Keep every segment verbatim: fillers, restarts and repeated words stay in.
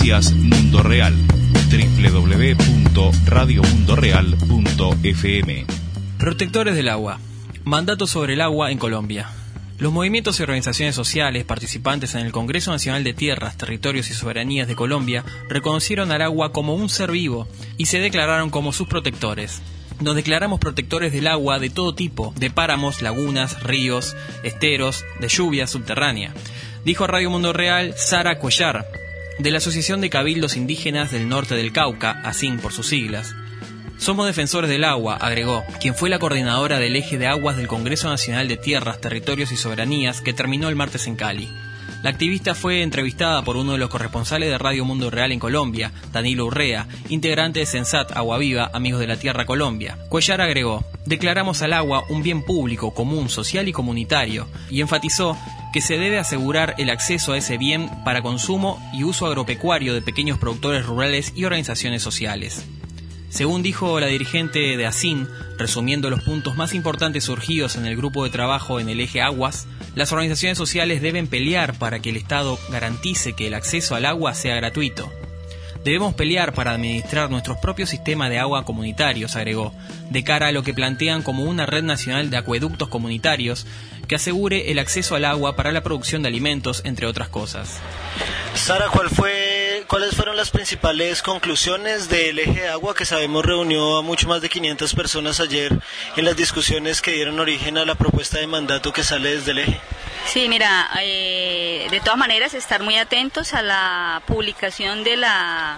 Noticias Mundo Real. doble u doble u doble u punto radio mundo real punto f m. Protectores del agua. Mandato sobre el agua en Colombia. Los movimientos y organizaciones sociales participantes en el Congreso Nacional de Tierras, Territorios y Soberanías de Colombia reconocieron al agua como un ser vivo y se declararon como sus protectores. Nos declaramos protectores del agua de todo tipo, de páramos, lagunas, ríos, esteros, de lluvia subterránea, dijo a Radio Mundo Real Sara Cuellar, de la Asociación de Cabildos Indígenas del Norte del Cauca, ASIN por sus siglas. Somos defensores del agua, agregó, quien fue la coordinadora del eje de aguas del Congreso Nacional de Tierras, Territorios y Soberanías que terminó el martes en Cali. La activista fue entrevistada por uno de los corresponsales de Radio Mundo Real en Colombia, Danilo Urrea, integrante de Sensat Agua Viva, Amigos de la Tierra Colombia. Cuellar agregó, declaramos al agua un bien público, común, social y comunitario, y enfatizó que se debe asegurar el acceso a ese bien para consumo y uso agropecuario de pequeños productores rurales y organizaciones sociales. Según dijo la dirigente de ASIN, resumiendo los puntos más importantes surgidos en el grupo de trabajo en el eje aguas, las organizaciones sociales deben pelear para que el Estado garantice que el acceso al agua sea gratuito. Debemos pelear para administrar nuestro propio sistema de agua comunitarios, agregó, de cara a lo que plantean como una red nacional de acueductos comunitarios que asegure el acceso al agua para la producción de alimentos, entre otras cosas. Sara, ¿cuál fue, ¿cuáles fueron las principales conclusiones del eje de agua que sabemos reunió a mucho más de quinientas personas ayer en las discusiones que dieron origen a la propuesta de mandato que sale desde el eje? Sí, mira, eh, de todas maneras estar muy atentos a la publicación de la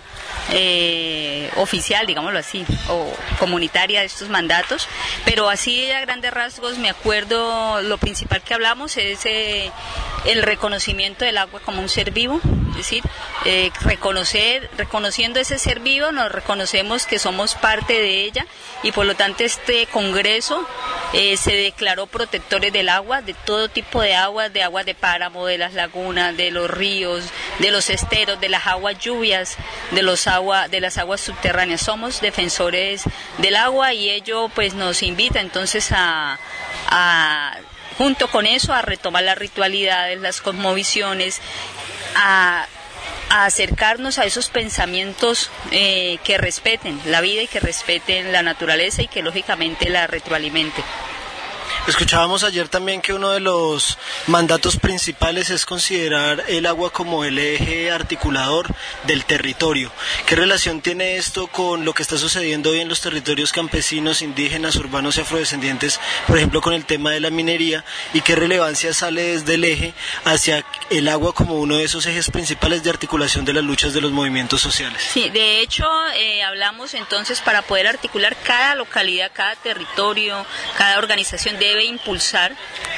eh, oficial, digámoslo así, o comunitaria de estos mandatos, pero así a grandes rasgos me acuerdo, lo principal que hablamos es eh, el reconocimiento del agua como un ser vivo, es decir, eh, reconocer, reconociendo ese ser vivo, nos reconocemos que somos parte de ella y por lo tanto este Congreso eh, se declaró protectores del agua, de todo tipo de aguas, de aguas de páramo, de las lagunas, de los ríos, de los esteros, de las aguas lluvias, de los agua, de las aguas subterráneas. Somos defensores del agua y ello pues nos invita entonces a, a junto con eso a retomar las ritualidades, las cosmovisiones, a a acercarnos a esos pensamientos eh, que respeten la vida y que respeten la naturaleza y que lógicamente la retroalimenten. Escuchábamos ayer también que uno de los mandatos principales es considerar el agua como el eje articulador del territorio. ¿Qué relación tiene esto con lo que está sucediendo hoy en los territorios campesinos, indígenas, urbanos y afrodescendientes, por ejemplo con el tema de la minería, y qué relevancia sale desde el eje hacia el agua como uno de esos ejes principales de articulación de las luchas de los movimientos sociales? Sí, de hecho eh, hablamos entonces para poder articular cada localidad, cada territorio, cada organización debe impulsar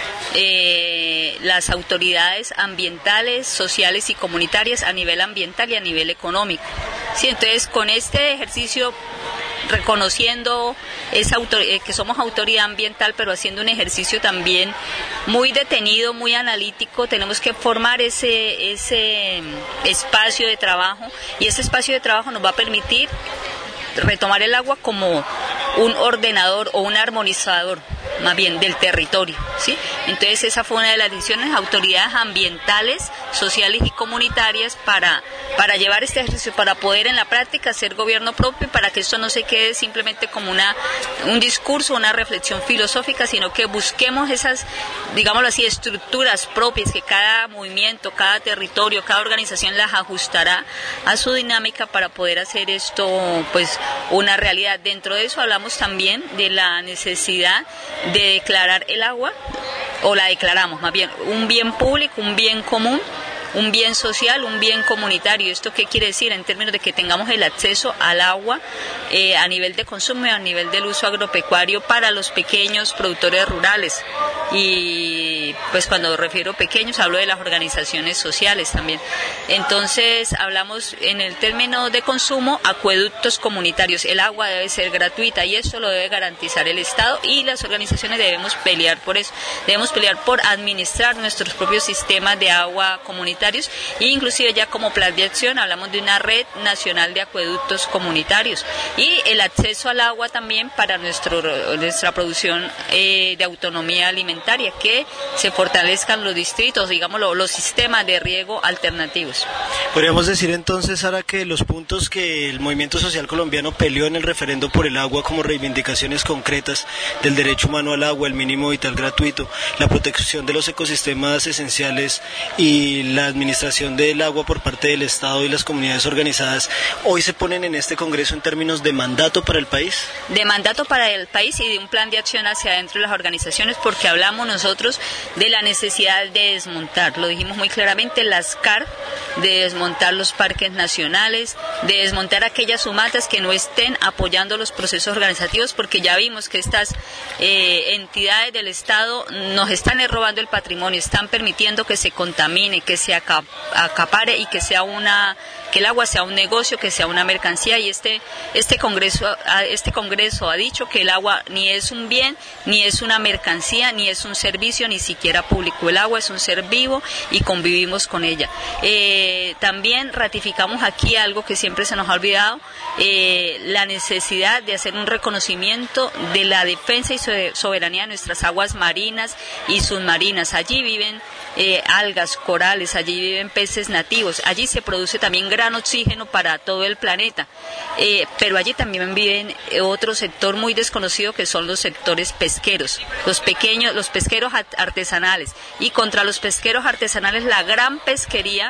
eh, las autoridades ambientales, sociales y comunitarias a nivel ambiental y a nivel económico. Sí, entonces con este ejercicio reconociendo esa autor- eh, que somos autoridad ambiental, pero haciendo un ejercicio también muy detenido, muy analítico, tenemos que formar ese, ese espacio de trabajo y ese espacio de trabajo nos va a permitir retomar el agua como un ordenador o un armonizador más bien del territorio, ¿sí? Entonces esa fue una de las decisiones, autoridades ambientales, sociales y comunitarias para, para llevar este ejercicio, para poder en la práctica hacer gobierno propio y para que esto no se quede simplemente como una, un discurso, una reflexión filosófica, sino que busquemos esas, digámoslo así, estructuras propias que cada movimiento, cada territorio, cada organización las ajustará a su dinámica para poder hacer esto pues una realidad. Dentro de eso hablamos también de la necesidad de declarar el agua, o la declaramos más bien, un bien público, un bien común, un bien social, un bien comunitario. ¿Esto qué quiere decir? En términos de que tengamos el acceso al agua eh, a nivel de consumo y a nivel del uso agropecuario para los pequeños productores rurales. Y pues cuando refiero pequeños hablo de las organizaciones sociales también. Entonces hablamos en el término de consumo, acueductos comunitarios. El agua debe ser gratuita y eso lo debe garantizar el Estado y las organizaciones debemos pelear por eso. Debemos pelear por administrar nuestros propios sistemas de agua comunitarios e inclusive ya como plan de acción hablamos de una red nacional de acueductos comunitarios y el acceso al agua también para nuestro, nuestra producción eh, de autonomía alimentaria, que se se fortalezcan los distritos, digamos, los, los sistemas de riego alternativos. Podríamos decir entonces, Sara, que los puntos que el movimiento social colombiano peleó en el referendo por el agua como reivindicaciones concretas del derecho humano al agua, el mínimo vital gratuito, la protección de los ecosistemas esenciales y la administración del agua por parte del Estado y las comunidades organizadas, hoy se ponen en este Congreso en términos de mandato para el país. De mandato para el país y de un plan de acción hacia adentro de las organizaciones, porque hablamos nosotros de la necesidad de desmontar, lo dijimos muy claramente, las C A R, de desmontar los parques nacionales, de desmontar aquellas sumatas que no estén apoyando los procesos organizativos, porque ya vimos que estas eh, entidades del Estado nos están robando el patrimonio, están permitiendo que se contamine, que se acapare y que sea una que el agua sea un negocio, que sea una mercancía, y este este Congreso este Congreso ha dicho que el agua ni es un bien, ni es una mercancía, ni es un servicio, ni siquiera público. El agua es un ser vivo y convivimos con ella. Eh, también ratificamos aquí algo que siempre se nos ha olvidado, eh, la necesidad de hacer un reconocimiento de la defensa y soberanía de nuestras aguas marinas y submarinas. Allí viven eh, algas, corales, allí viven peces nativos, allí se produce también gran oxígeno para todo el planeta, eh, pero allí también viven otro sector muy desconocido que son los sectores pesqueros, los pequeños, los pesqueros artesanales, y contra los pesqueros artesanales la gran pesquería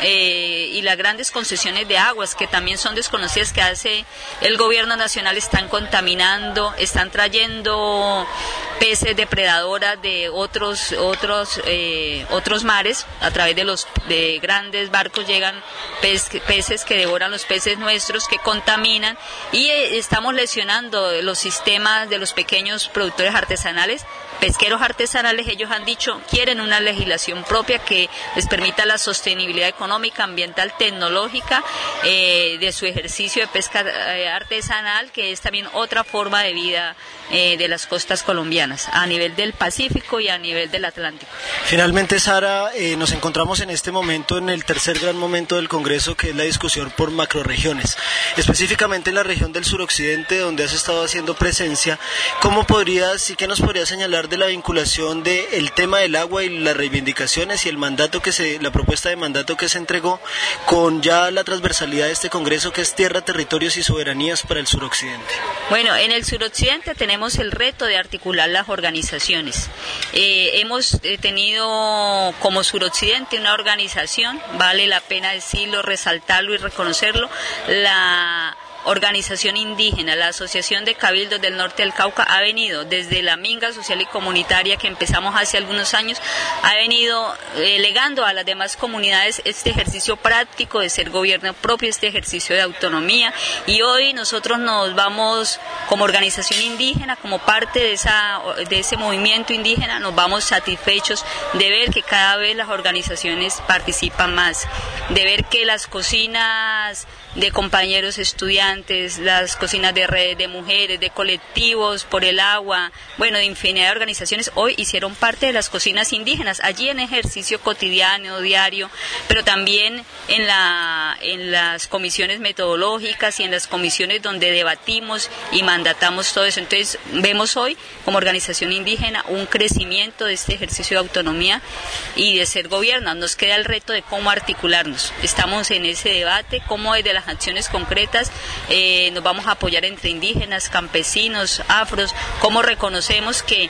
Eh, y las grandes concesiones de aguas que también son desconocidas que hace el gobierno nacional, están contaminando, están trayendo peces depredadoras de otros otros eh, otros mares a través de los de grandes barcos, llegan pez, peces que devoran los peces nuestros, que contaminan, y eh, estamos lesionando los sistemas de los pequeños productores artesanales, pesqueros artesanales. Ellos han dicho, quieren una legislación propia que les permita la sostenibilidad económica, ambiental, tecnológica eh, de su ejercicio de pesca eh, artesanal, que es también otra forma de vida eh, de las costas colombianas, a nivel del Pacífico y a nivel del Atlántico. Finalmente, Sara, eh, nos encontramos en este momento en el tercer gran momento del Congreso, que es la discusión por macrorregiones, específicamente en la región del suroccidente, donde has estado haciendo presencia. ¿Cómo podrías, sí que nos podrías señalar de la vinculación del tema del agua y las reivindicaciones y el mandato que se, la propuesta de mandato que se entregó, con ya la transversalidad de este Congreso, que es tierra, territorios y soberanías para el suroccidente? Bueno, en el suroccidente tenemos el reto de articular las organizaciones. Eh, hemos eh, tenido como suroccidente una organización, vale la pena decirlo, resaltarlo y reconocerlo, la organización indígena, la Asociación de Cabildos del Norte del Cauca, ha venido desde la minga social y comunitaria que empezamos hace algunos años, ha venido eh, legando a las demás comunidades este ejercicio práctico de ser gobierno propio, este ejercicio de autonomía, y hoy nosotros nos vamos como organización indígena, como parte de esa de ese movimiento indígena, nos vamos satisfechos de ver que cada vez las organizaciones participan más, de ver que las cocinas de compañeros estudiantes, las cocinas de redes de mujeres, de colectivos por el agua, bueno, de infinidad de organizaciones, hoy hicieron parte de las cocinas indígenas, allí en ejercicio cotidiano, diario, pero también en la en las comisiones metodológicas y en las comisiones donde debatimos y mandatamos todo eso. Entonces vemos hoy como organización indígena un crecimiento de este ejercicio de autonomía y de ser gobierno. Nos queda el reto de cómo articularnos. Estamos en ese debate, cómo desde las acciones concretas eh, nos vamos a apoyar entre indígenas, campesinos, afros, cómo reconocemos que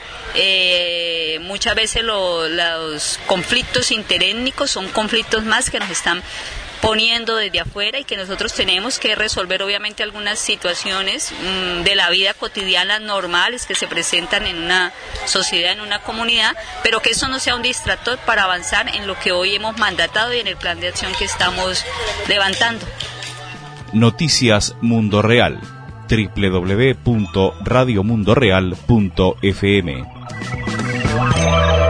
eh, muchas veces lo, los conflictos interétnicos son conflictos más que nos están poniendo desde afuera y que nosotros tenemos que resolver obviamente algunas situaciones mmm, de la vida cotidiana normales que se presentan en una sociedad, en una comunidad, pero que eso no sea un distractor para avanzar en lo que hoy hemos mandatado y en el plan de acción que estamos levantando. Noticias Mundo Real, doble u doble u doble u punto radio mundo real punto f m.